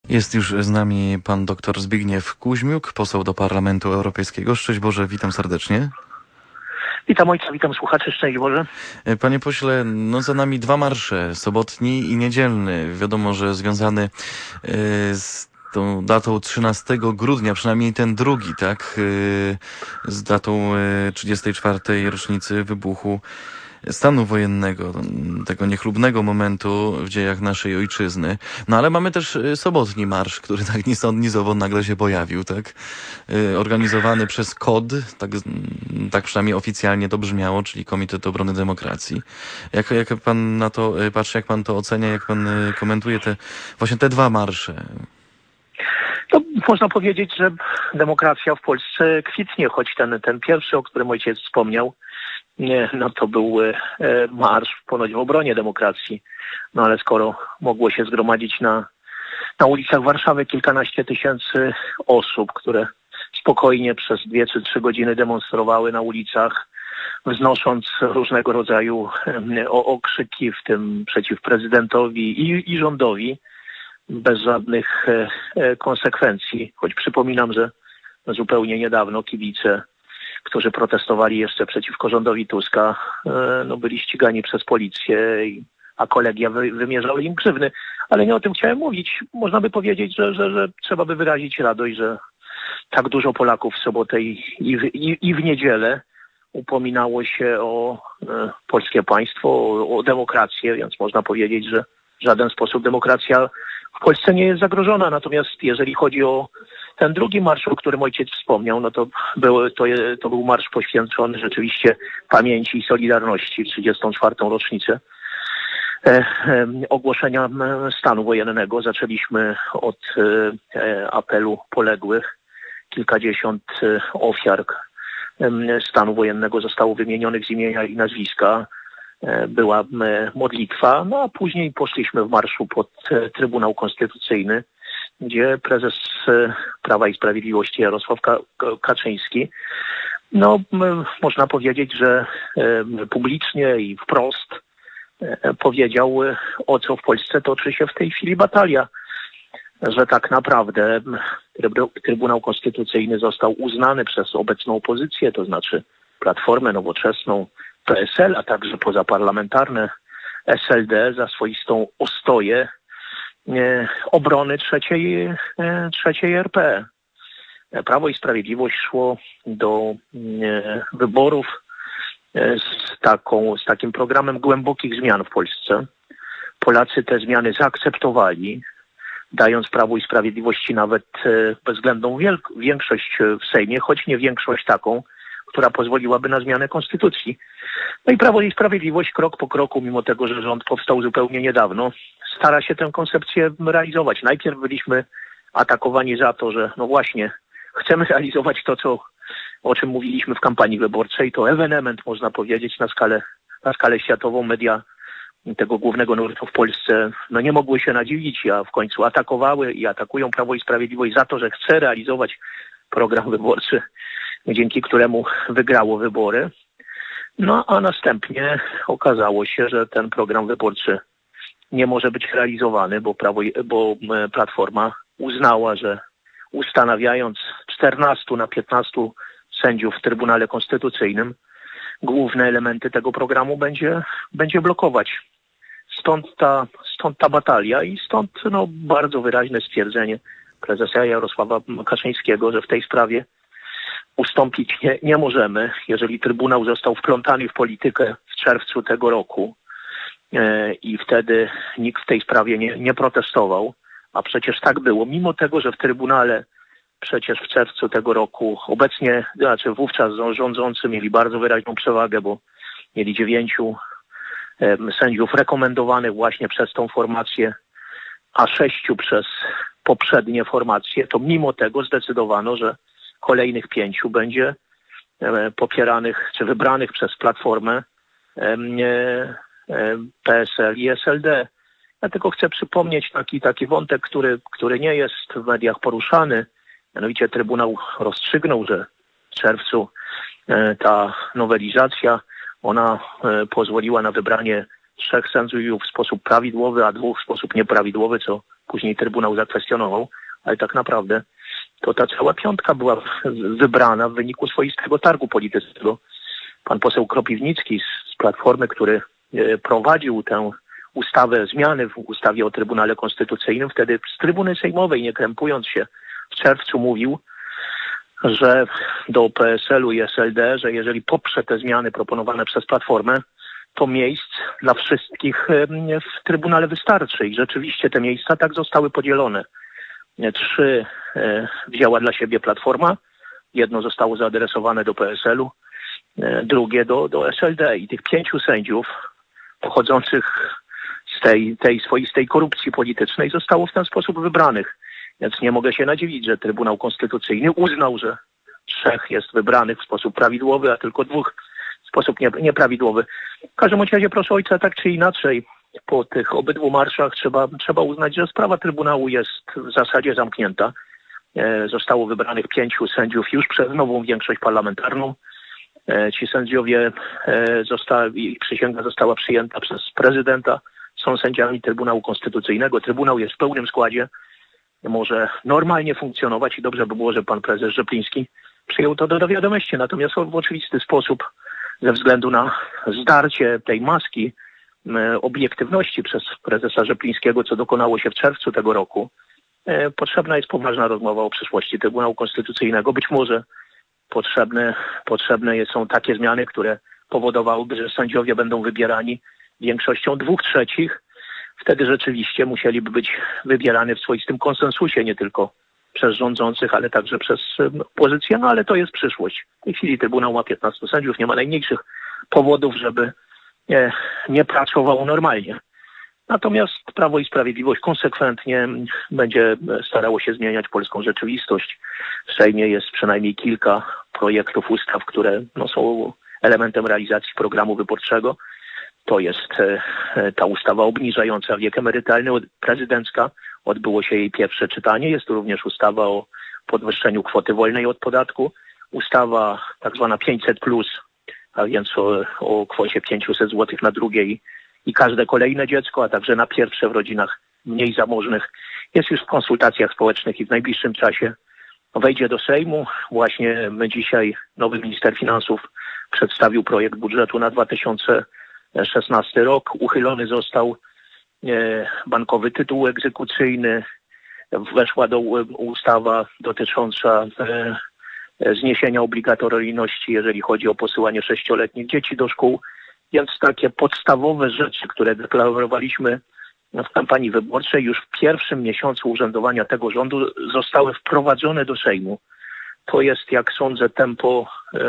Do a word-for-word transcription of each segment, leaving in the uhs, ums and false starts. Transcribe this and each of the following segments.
Jest już z nami pan dr Zbigniew Kuźmiuk, poseł do Parlamentu Europejskiego. Szczęść Boże, witam serdecznie. Witam ojca, witam słuchaczy, szczęść Boże. Panie pośle, no za nami dwa marsze, sobotni i niedzielny. Wiadomo, że związany y, z tą datą trzynastego grudnia, przynajmniej ten drugi, tak, y, z datą y, trzydziestej czwartej rocznicy wybuchu stanu wojennego, tego niechlubnego momentu w dziejach naszej ojczyzny. No ale mamy też sobotni marsz, który tak ni stąd, ni zowąd nagle się pojawił, tak? Organizowany przez K O D, tak, tak przynajmniej oficjalnie to brzmiało, czyli Komitet Obrony Demokracji. Jak, jak pan na to patrzy, jak pan to ocenia, jak pan komentuje te, właśnie te dwa marsze? To można powiedzieć, że demokracja w Polsce kwitnie, choć ten, ten pierwszy, o którym ojciec wspomniał, Nie, no to był e, marsz ponoć w obronie demokracji. No ale skoro mogło się zgromadzić na, na ulicach Warszawy kilkanaście tysięcy osób, które spokojnie przez dwie czy trzy godziny demonstrowały na ulicach, wznosząc różnego rodzaju e, okrzyki, w tym przeciw prezydentowi i, i rządowi, bez żadnych e, e, konsekwencji. Choć przypominam, że zupełnie niedawno kibice, którzy protestowali jeszcze przeciwko rządowi Tuska, no byli ścigani przez policję, a kolegia wy, wymierzały im grzywny. Ale nie o tym chciałem mówić. Można by powiedzieć, że, że, że trzeba by wyrazić radość, że tak dużo Polaków w sobotę i, i, w, i, i w niedzielę upominało się o e, polskie państwo, o, o demokrację, więc można powiedzieć, że w żaden sposób demokracja w Polsce nie jest zagrożona. Natomiast jeżeli chodzi o ten drugi marsz, o którym ojciec wspomniał, no to był, to, to był marsz poświęcony rzeczywiście pamięci i solidarności w trzydziestą czwartą rocznicę e, e, ogłoszenia stanu wojennego. Zaczęliśmy od e, apelu poległych. Kilkadziesiąt e, ofiar e, stanu wojennego zostało wymienionych z imienia i nazwiska. E, była e, modlitwa, no a później poszliśmy w marszu pod e, Trybunał Konstytucyjny, gdzie prezes Prawa i Sprawiedliwości Jarosław Kaczyński, no można powiedzieć, że publicznie i wprost powiedział, o co w Polsce toczy się w tej chwili batalia, że tak naprawdę Trybunał Konstytucyjny został uznany przez obecną opozycję, to znaczy Platformę Nowoczesną, P S L, a także pozaparlamentarne S L D za swoistą ostoję obrony trzeciej, trzeciej R P. Prawo i Sprawiedliwość szło do wyborów z, taką, z takim programem głębokich zmian w Polsce. Polacy te zmiany zaakceptowali, dając Prawu i Sprawiedliwości nawet bezwzględną wielk- większość w Sejmie, choć nie większość taką, która pozwoliłaby na zmianę konstytucji. No i Prawo i Sprawiedliwość krok po kroku, mimo tego, że rząd powstał zupełnie niedawno, stara się tę koncepcję realizować. Najpierw byliśmy atakowani za to, że no właśnie, chcemy realizować to, co, o czym mówiliśmy w kampanii wyborczej. To ewenement, można powiedzieć, na skalę, na skalę światową. Media tego głównego nurtu w Polsce no nie mogły się nadziwić, a w końcu atakowały i atakują Prawo i Sprawiedliwość za to, że chce realizować program wyborczy, dzięki któremu wygrało wybory. No a następnie okazało się, że ten program wyborczy nie może być realizowany, bo, prawo, bo Platforma uznała, że ustanawiając czternastu na piętnastu sędziów w Trybunale Konstytucyjnym, główne elementy tego programu będzie, będzie blokować. Stąd ta, stąd ta batalia i stąd no, bardzo wyraźne stwierdzenie prezesa Jarosława Kaczyńskiego, że w tej sprawie ustąpić nie, nie możemy. Jeżeli Trybunał został wplątany w politykę w czerwcu tego roku e, i wtedy nikt w tej sprawie nie, nie protestował, a przecież tak było, mimo tego, że w Trybunale przecież w czerwcu tego roku obecnie, znaczy wówczas rządzący mieli bardzo wyraźną przewagę, bo mieli dziewięciu e, sędziów rekomendowanych właśnie przez tą formację, a sześciu przez poprzednie formacje, to mimo tego zdecydowano, że kolejnych pięciu będzie e, popieranych czy wybranych przez Platformę e, e, P S L i S L D. Ja tylko chcę przypomnieć taki, taki wątek, który, który nie jest w mediach poruszany. Mianowicie Trybunał rozstrzygnął, że w czerwcu e, ta nowelizacja, ona e, pozwoliła na wybranie trzech sędziów w sposób prawidłowy, a dwóch w sposób nieprawidłowy, co później Trybunał zakwestionował, ale tak naprawdę to ta cała piątka była wybrana w wyniku swoistego targu politycznego. Pan poseł Kropiwnicki z Platformy, który prowadził tę ustawę, zmiany w ustawie o Trybunale Konstytucyjnym, wtedy z trybuny sejmowej, nie krępując się, w czerwcu mówił, że do P S L u i S L D, że jeżeli poprze te zmiany proponowane przez Platformę, to miejsc dla wszystkich w Trybunale wystarczy. I rzeczywiście te miejsca tak zostały podzielone. Trzy wzięła dla siebie Platforma, jedno zostało zaadresowane do P S L u, drugie do, do S L D. I tych pięciu sędziów pochodzących z tej, tej swoistej korupcji politycznej zostało w ten sposób wybranych. Więc nie mogę się nadziwić, że Trybunał Konstytucyjny uznał, że trzech jest wybranych w sposób prawidłowy, a tylko dwóch w sposób nie, nieprawidłowy. W każdym razie, proszę ojca, tak czy inaczej, po tych obydwu marszach trzeba, trzeba uznać, że sprawa Trybunału jest w zasadzie zamknięta. E, zostało wybranych pięciu sędziów już przez nową większość parlamentarną. E, ci sędziowie e, zostali, ich przysięga została przyjęta przez prezydenta. Są sędziami Trybunału Konstytucyjnego. Trybunał jest w pełnym składzie. Może normalnie funkcjonować i dobrze by było, że pan prezes Rzepliński przyjął to do wiadomości. Natomiast w oczywisty sposób, ze względu na zdarcie tej maski e, obiektywności przez prezesa Rzeplińskiego, co dokonało się w czerwcu tego roku, e, potrzebna jest poważna rozmowa o przyszłości Trybunału Konstytucyjnego. Być może potrzebne, potrzebne są takie zmiany, które powodowałyby, że sędziowie będą wybierani większością dwóch trzecich. Wtedy rzeczywiście musieliby być wybierane w swoistym konsensusie, nie tylko przez rządzących, ale także przez opozycję, no ale to jest przyszłość. W tej chwili Trybunał ma piętnastu sędziów, nie ma najmniejszych powodów, żeby nie, nie pracował normalnie. Natomiast Prawo i Sprawiedliwość konsekwentnie będzie starało się zmieniać polską rzeczywistość. W Sejmie jest przynajmniej kilka projektów ustaw, które no, są elementem realizacji programu wyborczego. To jest ta ustawa obniżająca wiek emerytalny, prezydencka. Odbyło się jej pierwsze czytanie. Jest to również ustawa o podwyższeniu kwoty wolnej od podatku. Ustawa tak zwana pięćset plus, a więc o, o kwocie pięćset złotych na drugie i, i każde kolejne dziecko, a także na pierwsze w rodzinach mniej zamożnych. Jest już w konsultacjach społecznych i w najbliższym czasie wejdzie do Sejmu. Właśnie my dzisiaj, nowy minister finansów przedstawił projekt budżetu na dwa tysiące szesnasty rok. Uchylony został bankowy tytuł egzekucyjny. Weszła do ustawa dotycząca zniesienia obligatoryjności, jeżeli chodzi o posyłanie sześcioletnich dzieci do szkół. Więc takie podstawowe rzeczy, które deklarowaliśmy w kampanii wyborczej, już w pierwszym miesiącu urzędowania tego rządu zostały wprowadzone do Sejmu. To jest, jak sądzę, tempo,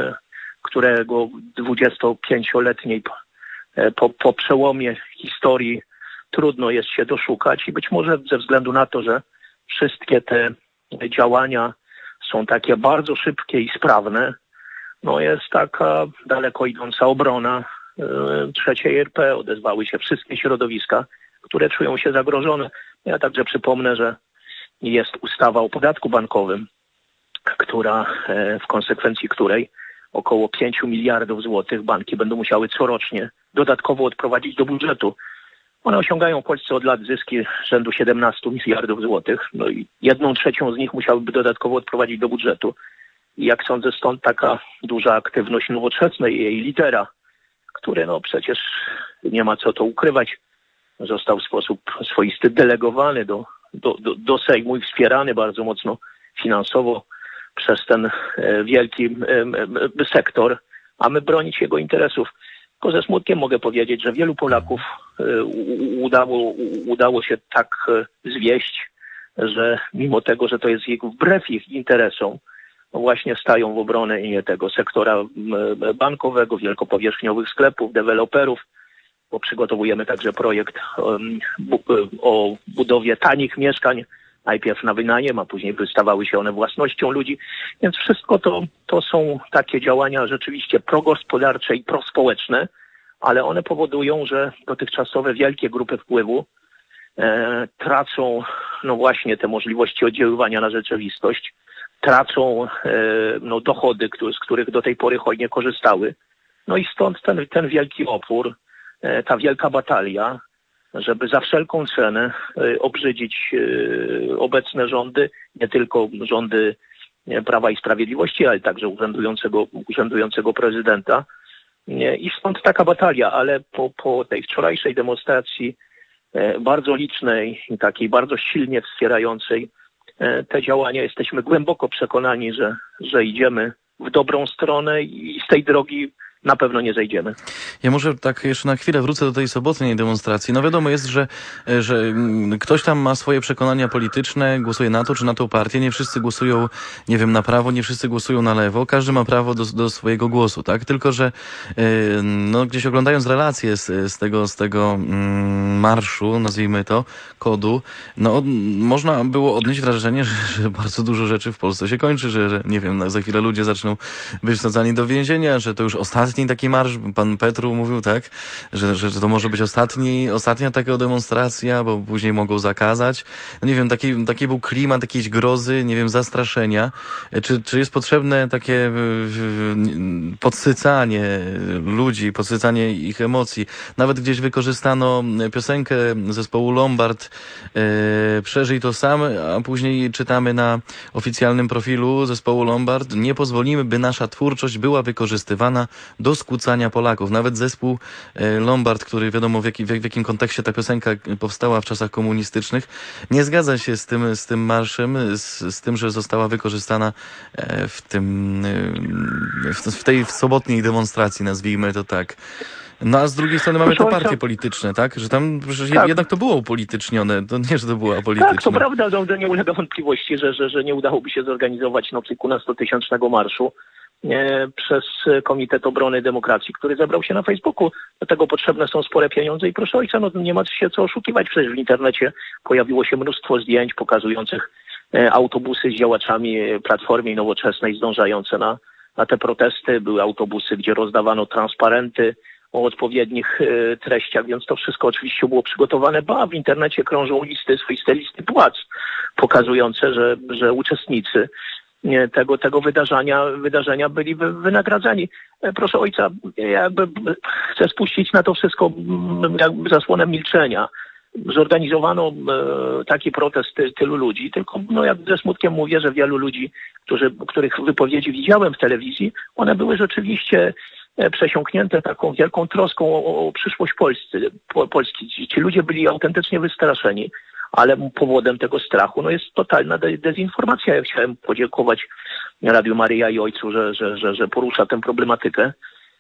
którego dwudziestopięcioletniej Po, po przełomie historii trudno jest się doszukać i być może ze względu na to, że wszystkie te działania są takie bardzo szybkie i sprawne, no jest taka daleko idąca obrona e, trzeciej R P. Odezwały się wszystkie środowiska, które czują się zagrożone. Ja także przypomnę, że jest ustawa o podatku bankowym, która e, w konsekwencji której około pięciu miliardów złotych banki będą musiały corocznie dodatkowo odprowadzić do budżetu. One osiągają w Polsce od lat zyski rzędu siedemnastu miliardów złotych. No i jedną trzecią z nich musiałyby dodatkowo odprowadzić do budżetu. I jak sądzę, stąd taka duża aktywność Nowoczesnej i jej lidera, który no przecież nie ma co to ukrywać, został w sposób swoisty delegowany do, do, do, do Sejmu i wspierany bardzo mocno finansowo przez ten wielki sektor, a my bronić jego interesów. Tylko ze smutkiem mogę powiedzieć, że wielu Polaków udało, udało się tak zwieść, że mimo tego, że to jest wbrew ich interesom, właśnie stają w obronę nie tego sektora bankowego, wielkopowierzchniowych sklepów, deweloperów, bo przygotowujemy także projekt o budowie tanich mieszkań, najpierw na wynajem, a później stawały się one własnością ludzi. Więc wszystko to, to są takie działania rzeczywiście progospodarcze i prospołeczne, ale one powodują, że dotychczasowe wielkie grupy wpływu e, tracą no właśnie te możliwości oddziaływania na rzeczywistość, tracą e, no dochody, które, z których do tej pory hojnie korzystały. No i stąd ten, ten wielki opór ta wielka batalia, żeby za wszelką cenę obrzydzić obecne rządy, nie tylko rządy Prawa i Sprawiedliwości, ale także urzędującego, urzędującego prezydenta. I stąd taka batalia, ale po, po tej wczorajszej demonstracji bardzo licznej i takiej bardzo silnie wspierającej te działania, jesteśmy głęboko przekonani, że, że idziemy w dobrą stronę i z tej drogi na pewno nie zejdziemy. Ja może tak jeszcze na chwilę wrócę do tej sobotniej demonstracji. No wiadomo jest, że, że ktoś tam ma swoje przekonania polityczne, głosuje na to czy na tą partię. Nie wszyscy głosują, nie wiem, na prawo, nie wszyscy głosują na lewo. Każdy ma prawo do, do swojego głosu, tak? Tylko, że no, gdzieś oglądając relacje z, z tego, z tego mm, marszu, nazwijmy to, kodu, no od, można było odnieść wrażenie, że, że bardzo dużo rzeczy w Polsce się kończy, że, że nie wiem, za chwilę ludzie zaczną być wsadzani do więzienia, że to już ostatni taki marsz, pan Petru mówił, tak, że, że to może być ostatni, ostatnia taka demonstracja, bo później mogą zakazać. No nie wiem, taki, taki był klimat jakiejś grozy, nie wiem, zastraszenia. Czy, czy jest potrzebne takie podsycanie ludzi, podsycanie ich emocji? Nawet gdzieś wykorzystano piosenkę zespołu Lombard, e, Przeżyj to sam, a później czytamy na oficjalnym profilu zespołu Lombard: nie pozwolimy, by nasza twórczość była wykorzystywana do skłócania Polaków. Nawet zespół Lombard, który wiadomo w, jaki, w jakim kontekście ta piosenka powstała w czasach komunistycznych, nie zgadza się z tym, z tym marszem, z, z tym, że została wykorzystana w tym, w, w tej w sobotniej demonstracji, nazwijmy to tak. No a z drugiej strony mamy te partie polityczne, tak? Że tam przecież tak. Jednak to było upolitycznione, to nie, że to było apolityczne. Tak, to prawda, no, nie ulega wątpliwości, że, że, że nie udałoby się zorganizować no, kilkunastotysięcznego marszu przez Komitet Obrony Demokracji, który zebrał się na Facebooku. Do tego potrzebne są spore pieniądze i proszę ojca, no nie ma się co oszukiwać, przecież w internecie pojawiło się mnóstwo zdjęć pokazujących autobusy z działaczami Platformy Nowoczesnej zdążające na, na te protesty. Były autobusy, gdzie rozdawano transparenty o odpowiednich treściach, więc to wszystko oczywiście było przygotowane, ba, w internecie krążą listy, swoiste listy płac pokazujące, że, że uczestnicy tego, tego wydarzenia, wydarzenia byli wynagradzani. Proszę ojca, jakby chcę spuścić na to wszystko jakby zasłonę milczenia. Zorganizowano taki protest tylu ludzi, tylko no jak ze smutkiem mówię, że wielu ludzi, którzy, których wypowiedzi widziałem w telewizji, one były rzeczywiście przesiąknięte taką wielką troską o, o przyszłość Polscy, po, Polski. Ci, ci ludzie byli autentycznie wystraszeni, ale powodem tego strachu no jest totalna de- dezinformacja. Ja chciałem podziękować Radiu Maryja i Ojcu, że, że, że, że porusza tę problematykę.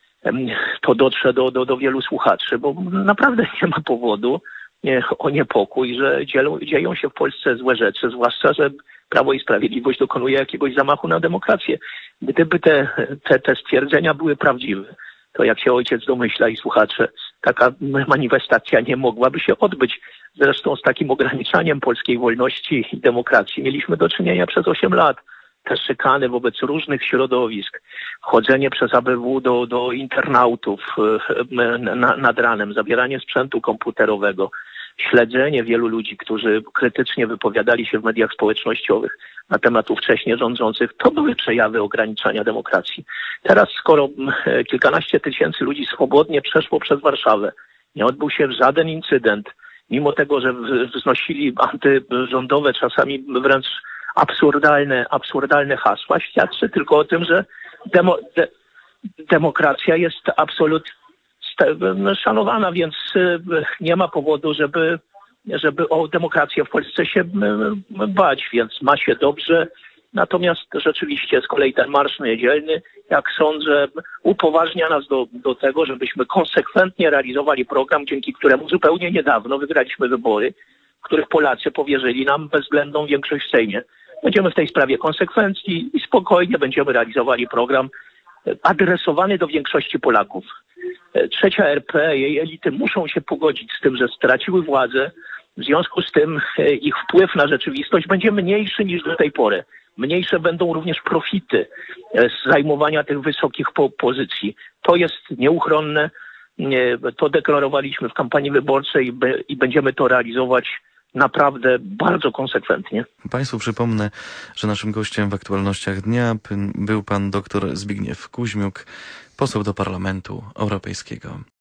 To dotrze do, do, do wielu słuchaczy, bo naprawdę nie ma powodu nie, o niepokój, że dzielą, dzieją się w Polsce złe rzeczy, zwłaszcza, że Prawo i Sprawiedliwość dokonuje jakiegoś zamachu na demokrację. Gdyby te, te, te stwierdzenia były prawdziwe, to jak się ojciec domyśla i słuchacze, taka manifestacja nie mogłaby się odbyć. Zresztą z takim ograniczaniem polskiej wolności i demokracji mieliśmy do czynienia przez osiem lat. Te szykany wobec różnych środowisk, chodzenie przez A B W do, do internautów na, nad ranem, zabieranie sprzętu komputerowego, śledzenie wielu ludzi, którzy krytycznie wypowiadali się w mediach społecznościowych na temat ówcześnie rządzących, to były przejawy ograniczania demokracji. Teraz, skoro kilkanaście tysięcy ludzi swobodnie przeszło przez Warszawę, nie odbył się żaden incydent, mimo tego, że wznosili antyrządowe, czasami wręcz absurdalne, absurdalne hasła, świadczy tylko o tym, że demo, de, demokracja jest absolutnie szanowana, więc nie ma powodu, żeby, żeby o demokrację w Polsce się bać, więc ma się dobrze. Natomiast rzeczywiście z kolei ten marsz niedzielny, jak sądzę, upoważnia nas do, do tego, żebyśmy konsekwentnie realizowali program, dzięki któremu zupełnie niedawno wygraliśmy wybory, w których Polacy powierzyli nam bezwzględną większość w Sejmie. Będziemy w tej sprawie konsekwentni i spokojnie będziemy realizowali program adresowany do większości Polaków. Trzecia R P, jej elity muszą się pogodzić z tym, że straciły władzę. W związku z tym ich wpływ na rzeczywistość będzie mniejszy niż do tej pory. Mniejsze będą również profity z zajmowania tych wysokich po- pozycji. To jest nieuchronne. To deklarowaliśmy w kampanii wyborczej i, be- i będziemy to realizować naprawdę bardzo konsekwentnie. Państwu przypomnę, że naszym gościem w aktualnościach dnia był pan doktor Zbigniew Kuźmiuk, poseł do Parlamentu Europejskiego.